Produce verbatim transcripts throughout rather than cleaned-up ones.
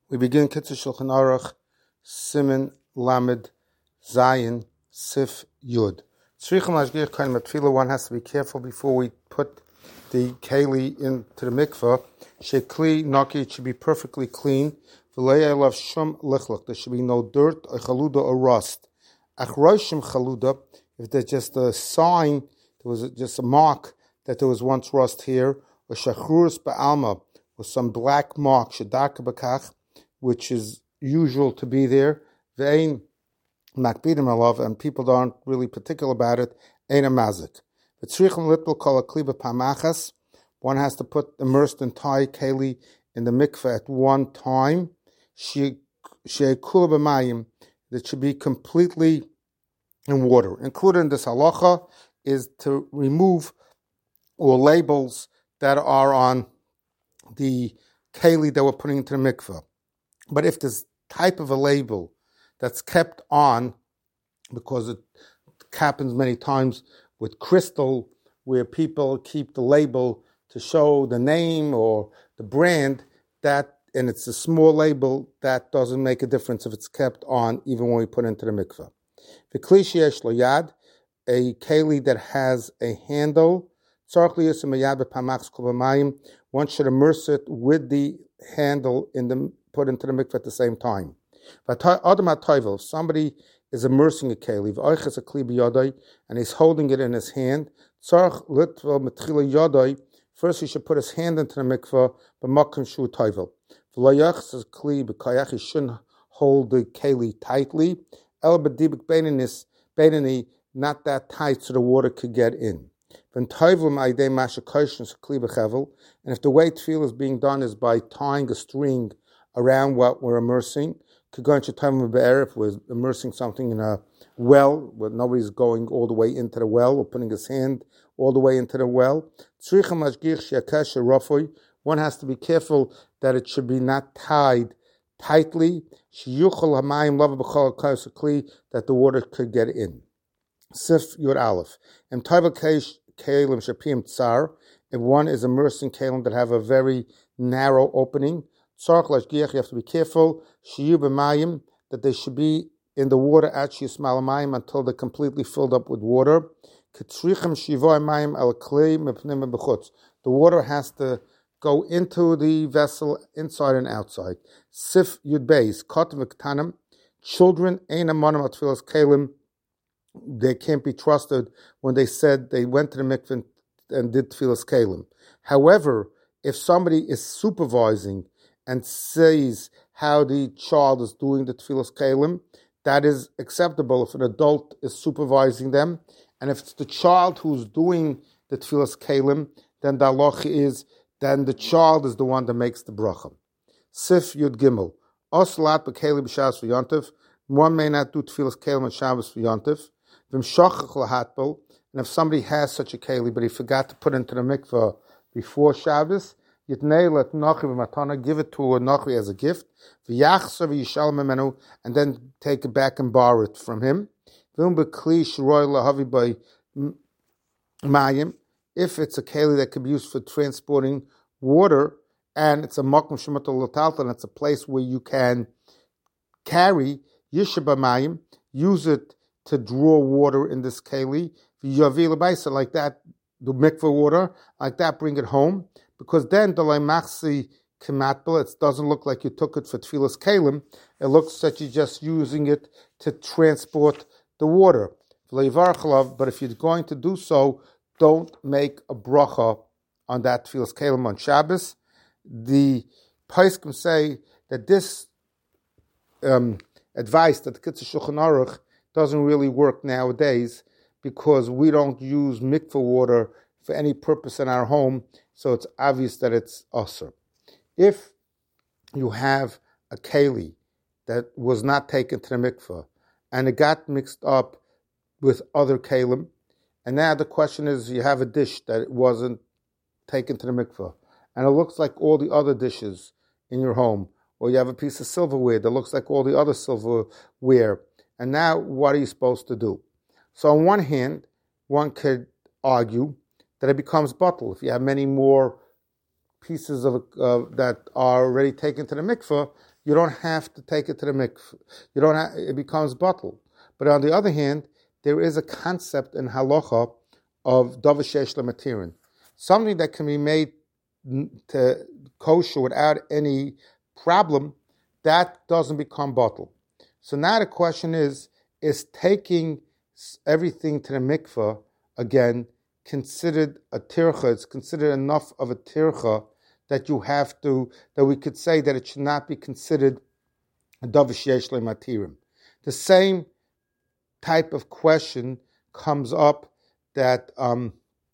We begin Kitzur Shulchan Aruch, Siman Lamed Zayin Sif Yud. Tzricha Mashgiach Kohen Matfila. One has to be careful before we put the keli into the mikveh. Shekli Naki, it should be perfectly clean. V'leya Elav Shum Lichlach. There should be no dirt, or chaluda, or rust. Ach Roshim Chaluda, if there's just a sign, there was just a mark that there was once rust here, or Shachrus Ba'alma, or some black mark, Shadaka Bakach, which is usual to be there, ve'ein makbidim alav, and people aren't really particular about it, ein a mazik. V'tzrichim litbel kol akli b'pamachas, one has to put immersed entire keli in the mikveh at one time, she'ekula b'mayim, that should be completely in water. Included in this halacha is to remove all labels that are on the keli that we're putting into the mikveh. But if there's type of a label that's kept on, because it happens many times with crystal, where people keep the label to show the name or the brand, that, and it's a small label, that doesn't make a difference if it's kept on, even when we put it into the mikveh. The kli sheyesh lo yad, a keli that has a handle, one should immerse it with the handle in the put into the mikveh at the same time. If somebody is immersing a keli and he's holding it in his hand, first he should put his hand into the mikveh, he shouldn't hold the keli tightly, not that tight so the water could get in. And if the way tefillah is being done is by tying a string around what we're immersing, if we're immersing something in a well where nobody's going all the way into the well or putting his hand all the way into the well, one has to be careful that it should be not tied tightly, that the water could get in. Sif Yud Aleph. If one is immersing kalim that have a very narrow opening, you have to be careful that they should be in the water until they're completely filled up with water. The water has to go into the vessel inside and outside. Sif Yud Beis, children ain't a monim at tefillas kalim. They can't be trusted when they said they went to the mikveh and did tefillas kalim. However, if somebody is supervising and sees how the child is doing the tefillas kalim, that is acceptable if an adult is supervising them. And if it's the child who's doing the tefillas kalim, then the halacha is, then the child is the one that makes the bracha. Sif Yud Gimel. Oslat b'keli b'shas v'yontif. One may not do tefillas kalim on Shabbos v'yontif. And if somebody has such a keli, but he forgot to put it into the mikveh before Shabbos, give it to a Nochri as a gift, and then take it back and borrow it from him. If it's a keli that could be used for transporting water, and it's a makom shematul l'taltal, and it's a place where you can carry yishabamayim, use it to draw water in this keli, like that, the mikveh water, like that, bring it home, because then the machsi kematbel, it doesn't look like you took it for tefillas kalim, it looks that you're just using it to transport the water. But if you're going to do so, don't make a bracha on that tefillas kalim on Shabbos. The poskim say that this um, advice that the Kitzur Shulchan Aruch doesn't really work nowadays, because we don't use mikveh water for any purpose in our home, so it's obvious that it's usur. If you have a keli that was not taken to the mikveh, and it got mixed up with other kelim, and now the question is, you have a dish that wasn't taken to the mikveh, and it looks like all the other dishes in your home, or you have a piece of silverware that looks like all the other silverware, and now what are you supposed to do? So on one hand, one could argue that it becomes bottle. If you have many more pieces of uh, that are already taken to the mikveh, you don't have to take it to the mikveh. You don't have, it becomes bottle. But on the other hand, there is a concept in halacha of davar sheyesh lematirin, something that can be made to kosher without any problem, that doesn't become bottle. So now the question is, is taking everything to the mikveh again considered a tircha? It's considered enough of a tircha that you have to, that we could say that it should not be considered a davar sheyesh lematirin. The same type of question comes up that um,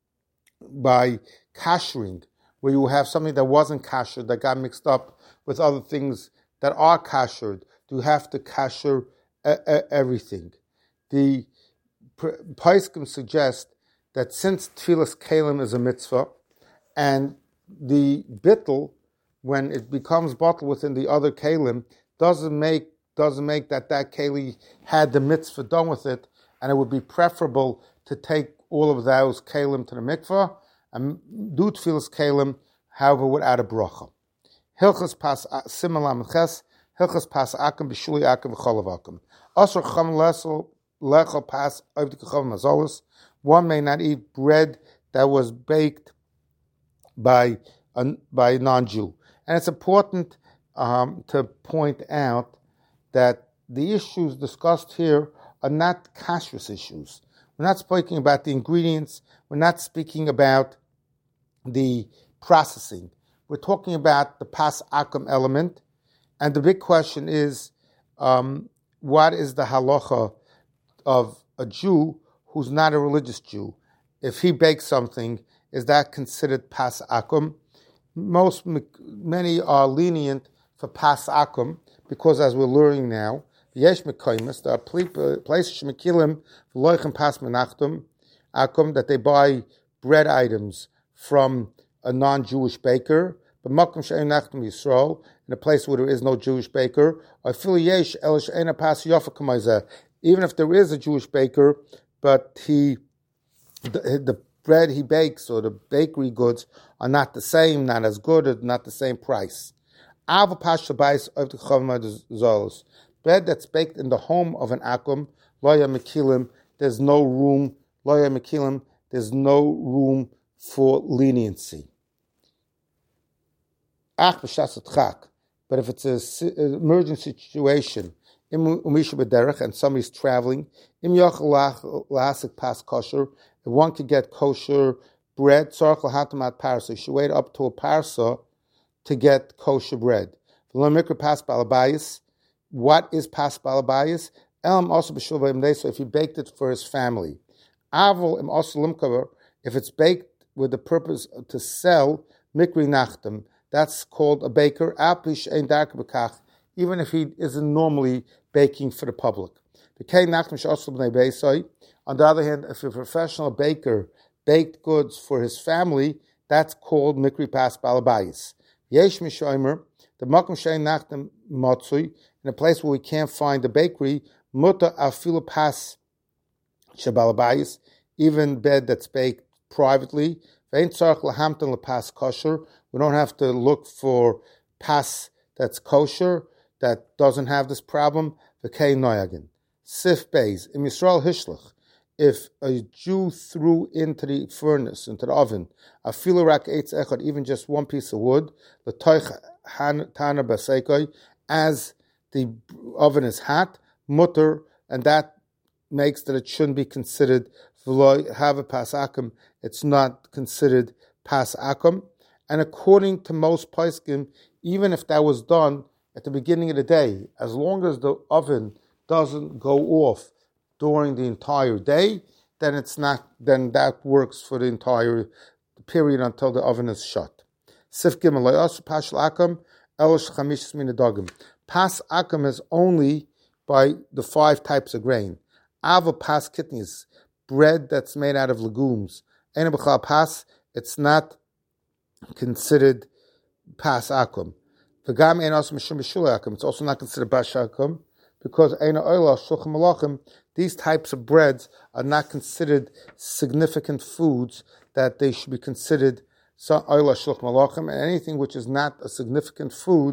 by kashering, where you have something that wasn't kasher, that got mixed up with other things that are kashered, you have to kasher e- e- everything. The Paiskim suggest that since Tfilas Kalim is a mitzvah, and the bittul, when it becomes bottle within the other Kalim, doesn't make doesn't make that that Kali had the mitzvah done with it, and it would be preferable to take all of those Kalim to the mikvah, and do Tfilas Kalim, however, without a bracha. Hilchas pas simalam ches, hilchas pas akum b'shuli akum v'cholav akum. Asur cham lesel lechel pas avdik chav mazolos. One may not eat bread that was baked by a, by a non-Jew. And it's important um, to point out that the issues discussed here are not kashrus issues. We're not speaking about the ingredients. We're not speaking about the processing. We're talking about the pas akum element. And the big question is, um, what is the halacha of a Jew who's not a religious Jew? If he bakes something, is that considered pas akum? Most, many are lenient for pas akum, because as we're learning now, yesh mekaymis, there are places shemekilim v'loichem pas menachtum akum, that they buy bread items from a non-Jewish baker, but makom she'en nachtum Yisrael, in a place where there is no Jewish baker, or fili yesh el she'en pas yofa k'mayzeh, even if there is a Jewish baker, but he the, the bread he bakes or the bakery goods are not the same, not as good, or not the same price. Bread that's baked in the home of an akum, loya mekilim, there's no room, loya mekilim, there's no room for leniency. But if it's an emergency situation, and somebody's traveling, if one could get kosher bread, you should wait up to a parsa to get kosher bread. What is pas balabayis? So if he baked it for his family. If it's baked with the purpose to sell, mikri nachtem, that's called a baker, even if he isn't normally baking for the public. On the other hand, if a professional baker baked goods for his family, that's called mikri pas balabayis. Yesh mishomer, the makom shein nachtem matzui, in a place where we can't find a bakery, muta afilu pas shabalabayis, even bread that's baked privately. Vein tzarich lahamten lepas kosher. We don't have to look for pas that's kosher, that doesn't have this problem. V'kei noyagin. Sif beis, im Yisrael hishlach. If a Jew threw into the furnace, into the oven, afilu rak eitz echad, even just one piece of wood, l'toich tana baseikoi, as the oven is hot, mutter, and that makes that it shouldn't be considered v'lo have a pas akum. It's not considered pas akum. And according to most poskim, even if that was done at the beginning of the day, as long as the oven doesn't go off during the entire day, then it's not. Then that works for the entire period until the oven is shut. Sif gimel pas akum elosh chamish min dagim. Pas akum is only by the five types of grain. Ava pas kitnis, bread that's made out of legumes. Ena b'chal pas, it's not considered pas akum. V'gam ein also mishum b'shul akum. It's also not considered bash akum, because eina oila shulchan malachim. These types of breads are not considered significant foods that they should be considered oila shulchan malachim. And anything which is not a significant food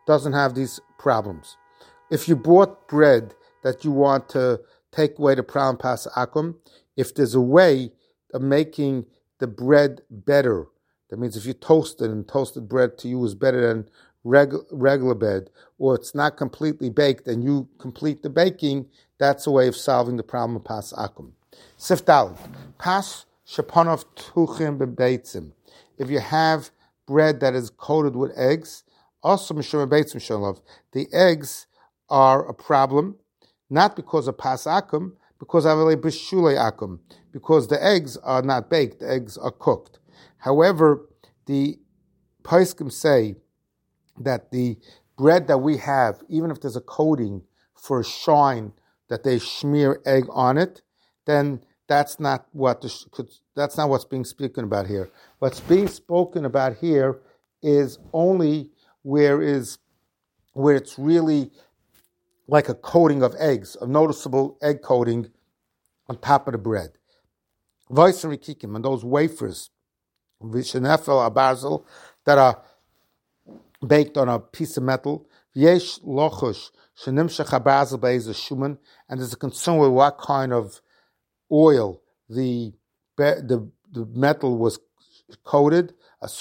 doesn't have these problems. If you bought bread that you want to take away the problem pas akum, if there's a way of making the bread better, that means if you toast it and toasted bread to you is better than regu- regular bread, or it's not completely baked and you complete the baking, that's a way of solving the problem of pas akum. Sif Dalet, pas shaponov tuchim bebeitzim. If you have bread that is coated with eggs, also mishum bebeitzim shalov, the eggs are a problem, not because of pas akum, because of a bishulei akum, because the eggs are not baked, the eggs are cooked. However, the poskim say that the bread that we have, even if there's a coating for a shine that they smear egg on it, then that's not what the, that's not what's being spoken about here. What's being spoken about here is only where is where it's really like a coating of eggs, a noticeable egg coating on top of the bread. Voisin rikikim, and those wafers, vishenefel abarzel, that are baked on a piece of metal. Yesh lochush shenimshach abarzel be'ez shuman, and there's a concern with what kind of oil the the the metal was coated.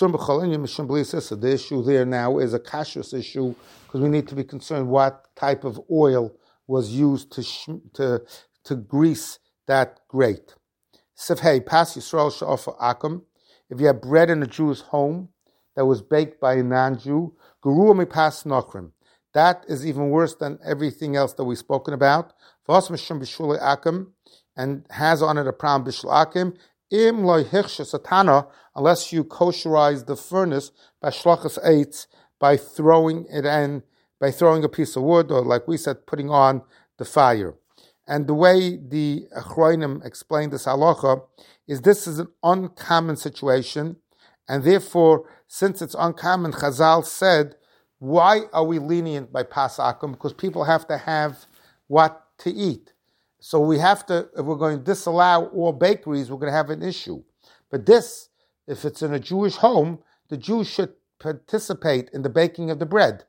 The issue there now is a kashrus issue because we need to be concerned what type of oil was used to to to grease that grate. Sifhei pas Yisrael she'ofer akum. If you have bread in a Jew's home that was baked by a non-Jew, gerua mipas nokrim. That is even worse than everything else that we've spoken about. V'os mishum b'shulei akum, and has on it a problem b'shul akim. Im loy hichsha satana, unless you kosherize the furnace by shlachas eitz, by throwing it in, by throwing a piece of wood, or like we said, putting on the fire. And the way the Achronim explained this halacha is this is an uncommon situation, and therefore, since it's uncommon, Chazal said, why are we lenient by pas akum? Because people have to have what to eat. So we have to, if we're going to disallow all bakeries, we're going to have an issue. But this, if it's in a Jewish home, the Jews should participate in the baking of the bread.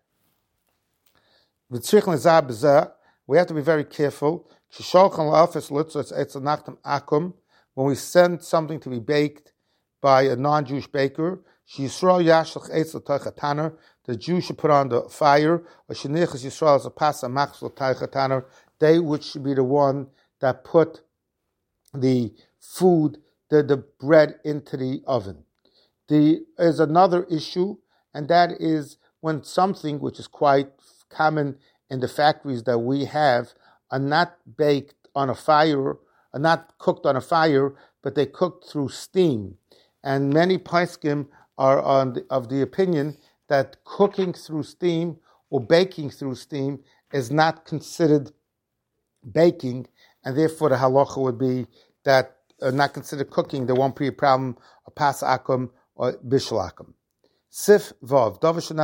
We have to be very careful. When we send something to be baked by a non-Jewish baker, the Jew should put on the fire. They which should be the one that put the food, the, the bread into the oven. There is another issue, and that is when something which is quite common in the factories that we have are not baked on a fire, are not cooked on a fire, but they cooked through steam. And many poskim are on the, of the opinion that cooking through steam or baking through steam is not considered baking, and therefore the halacha would be that uh, not considered cooking, there won't be a problem of pas akum or bishul akum. Sif vav,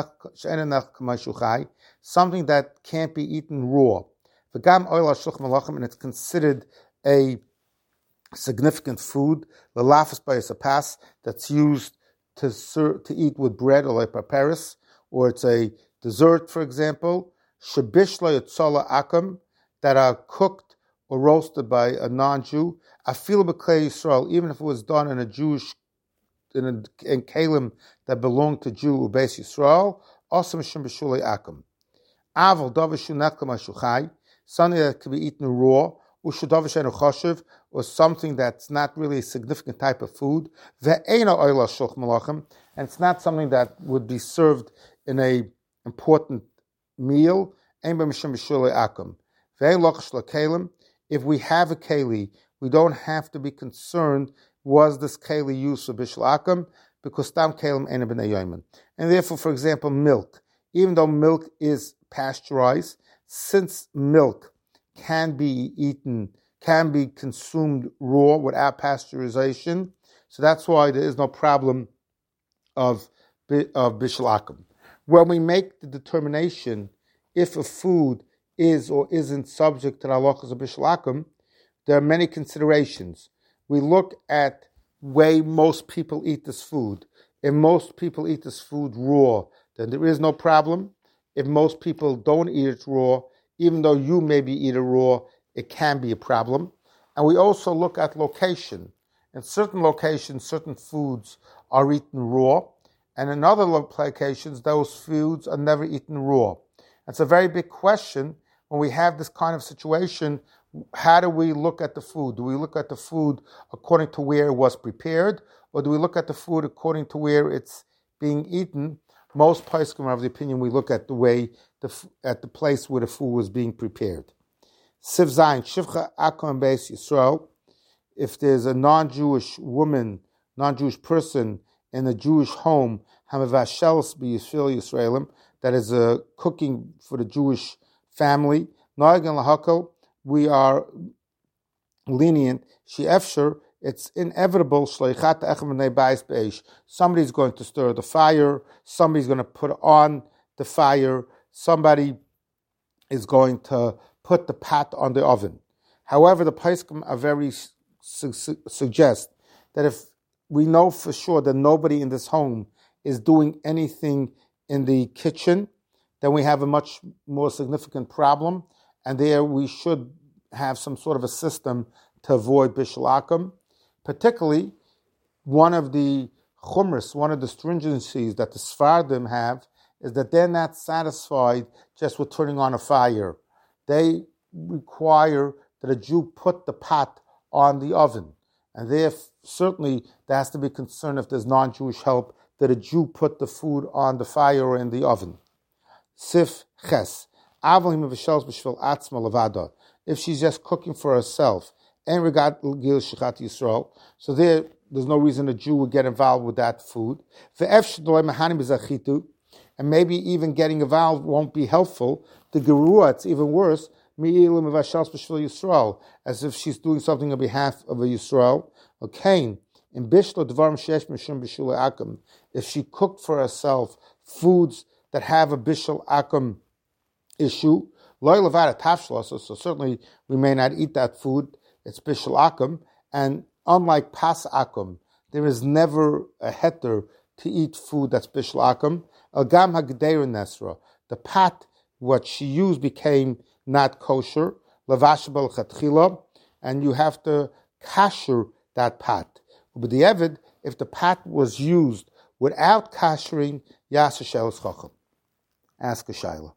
something that can't be eaten raw. V'gam oil hashluch malachim, and it's considered a significant food. The lafas by a pas that's used to ser- to eat with bread or like paparis, or it's a dessert, for example. Shabishla yotzola akum, that are cooked or roasted by a non-Jew. Afil b'klei Yisrael, even if it was done in a Jewish, in a in kalim that belonged to Jew or Beis Yisrael, also mishum b'shulei akum. Aval davishu neklam ashuchai, something that can be eaten raw, ushadavish choshev, or something that's not really a significant type of food. Ve'ena oila shulch malachim, and it's not something that would be served in a important meal. Ein b'mishum b'shulei akum. If we have a keli, we don't have to be concerned, was this keli used for bishul akum? Because tam kelim ena b'nei yomen. And therefore, for example, milk. Even though milk is pasteurized, since milk can be eaten, can be consumed raw without pasteurization, so that's why there is no problem of, of bishul akum. When we make the determination if a food is or isn't subject to the halachas of bishul akum, there are many considerations. We look at the way most people eat this food. If most people eat this food raw, then there is no problem. if most people don't eat it raw, even though you maybe eat it raw, it can be a problem. And we also look at location. In certain locations, certain foods are eaten raw, and in other locations, those foods are never eaten raw. It's a very big question when we have this kind of situation. How do we look at the food? Do we look at the food according to where it was prepared, or do we look at the food according to where it's being eaten? Most poskim are of the opinion we look at the way, the, at the place where the food was being prepared. Siv Zayin, Shivcha Akom Beis Yisrael. If there's a non-Jewish woman, non-Jewish person in a Jewish home, Hamavashelis Bi Yisrael Yisraelim, that is uh, cooking for the Jewish family, Noagan Lahakal, we are lenient. She'efsher, it's inevitable. Somebody's going to stir the fire. Somebody's going to put on the fire. Somebody is going to put the pot on the oven. However, the poskim are very su- su- suggest that if we know for sure that nobody in this home is doing anything in the kitchen, then we have a much more significant problem, and there we should have some sort of a system to avoid bishul akum. Particularly, one of the chumras, one of the stringencies that the Sfardim have is that they're not satisfied just with turning on a fire. They require that a Jew put the pot on the oven. And there certainly there has to be concern if there's non-Jewish help that a Jew put the food on the fire or in the oven. Sif ches. If she's just cooking for herself, and regard Gil Shechat Yisrael, so there, there's no reason a Jew would get involved with that food. And maybe even getting involved won't be helpful. The Gerua, it's even worse, as if she's doing something on behalf of a Yisrael. Okay, in Bishlo Dvarim Shesh Mishum Bishul Akum, if she cooked for herself foods that have a Bishul Akum issue, so certainly we may not eat that food. It's bishul akum, and unlike pas akum, there is never a heter to eat food that's bishul akum. Al-gam hagdeir nesra, the pot what she used became not kosher. Lavash bal chatchila, and you have to kasher that pot. But the evid, if the pot was used without kashering, yasser shelos chacham. Ask a shaila.